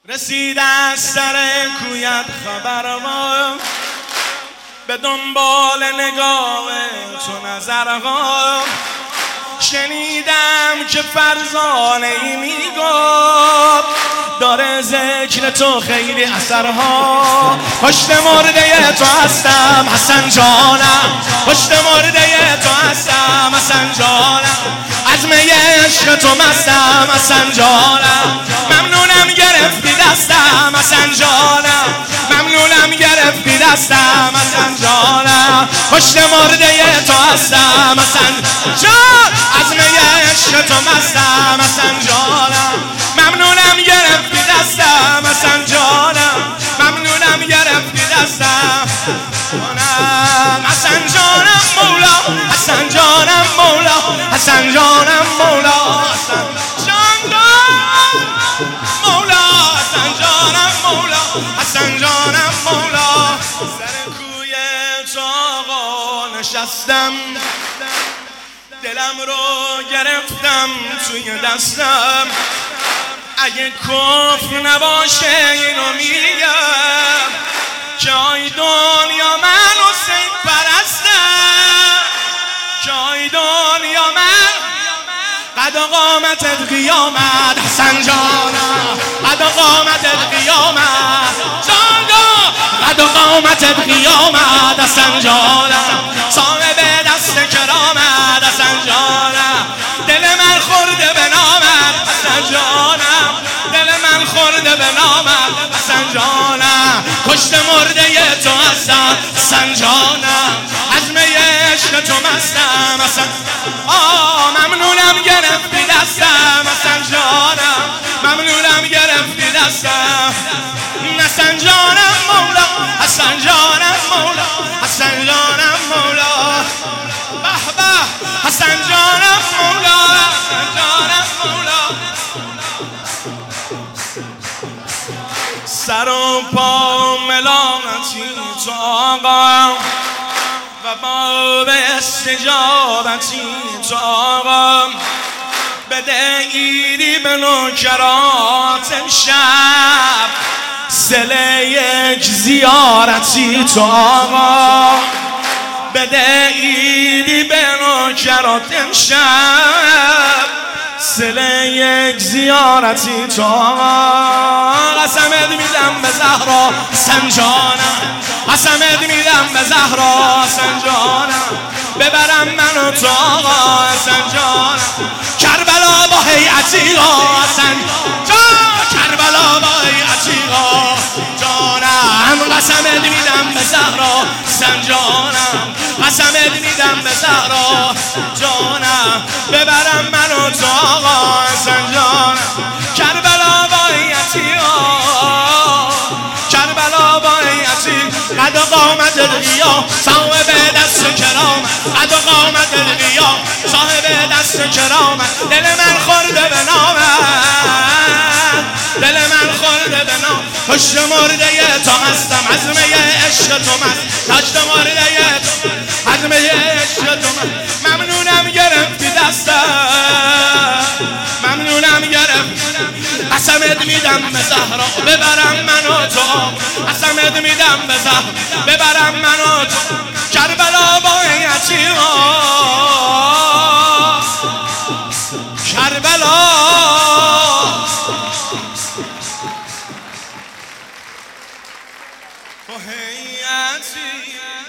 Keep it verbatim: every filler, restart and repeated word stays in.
رسید از سر کویت خبر ما، به دنبال نگاه تو نظرها. شنیدم که فرزانه ای میگفت داره ذکر تو خیلی اثرها. پشت مرده تو هستم حسن جانم، پشت مرده تو هستم حسن جانم، از می عشق تو مستم حسن جانم. ممنونم گرفتی دستم حسن جانم، ممنونم گرفتی دستم حسن جانم. پشت مرده تو هستم حسن جان، از می عشق تو مستم حسن جانم. ممنونم گرفتی دستم حسن جانم، ممنونم گرفتی دستم جانم. حسن جانم مولا، حسن جانم مولا، حسن جانم مولا، حسن جانم مولا، حسن جانم مولا، حسن جانم مولا. سر کوی تو آقا نشستم، دلم رو گرفتم توی دستم. اگه کفر نباشه اینو میگم که آی دنیا من حسین پرستم، که آی دنیا من قد قامت قیامت حسن جانم، قد قامت قیامت جانم، قد قامت قیامت حسن جانم. صاحب دست کرامت حسن جانم، دل من خورده به نامت حسن جانم، دل من خورده به نامت حسن جانم. پشت مرده تو هستم حسن جانم، از می عشق تو مستم حسن. آه ممنونم گرفتی دستم حسن جانم، ممنونم گرفتی دستم حسن جانم مولا، حسن جانم مولا، حسن جانم مولا. به به حسن جانم مولا، حسن جانم مولا. سر و پا ملامتی تو آقا و باب استجابتی تو آقا. بده ایدی به نوکرات امشب، سله یک زیارتی تو آقا. بده ایدی به نوکرات امشب، سله یک زیارتی تو آقا. قسمت میدم به زهرا حسن جانم، قسمت میدم به زهرا حسن جانم، ببرم منو تو آقا حسن جانم. کربلا با هیئتی حسن جان، کربلا با هیئتی جانم. قسمت میدم به زهرا حسن جانم، قسمت میدم به زهرا جانم، ببرم منو تو آقا حسن جانم. کربلا با هیئتی، کربلا با هیئتی، قد قامت القیام صاحب دست کرامت، قد قامت القیام صاحب دست کرامت. دل من خورده به نامت، دل من خورده به نام. پشت مرده تو هستم، عزم عشق تو من، پشت مرده تو، عزم عشق تو من. ممنونم گرفتی دستم، ممنونم گرفتی. قسمت میدم به زهرا ببرم منو تو، قسمت میدم به زهرا ببرم منو تو. کربلا با هیئتی، کربلا با هیئتی.